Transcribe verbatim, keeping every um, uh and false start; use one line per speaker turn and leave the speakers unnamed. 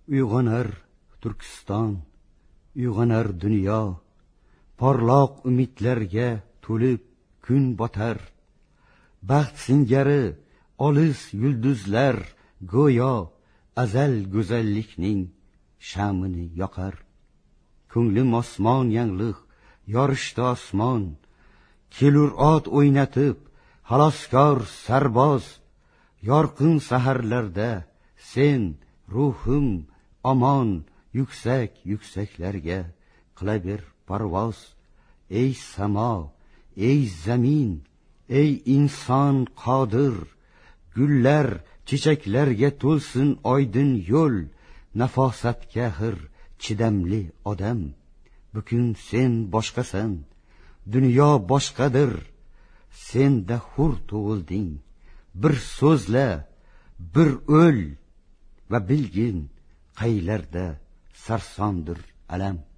Uyg'onar Turkiston, uyg'onar dunyo, porloq umidlarga to'lib kun botar. Baxt singari olis yulduzlar go'yo azal go'zallikning shamini yoqar. Ko'nglim osmon yanglig' yorishdi osmon, kelur ot o'ynatib xaloskor sarboz. Yorqin saharlarda sen ruhim omon yuksak yuksaklarga qilaber parvoz. Ey samo, ey zamin, ey inson qodir, gullar chechaklarga to'lsin oydin yo'l. Nafosatga hir chidamli odam, bugun sen boshqasan, dunyo boshqadir. Senda hur tug'ilding, bir so'zla, bir o'l va bilgin qaylarda sarsondir alam.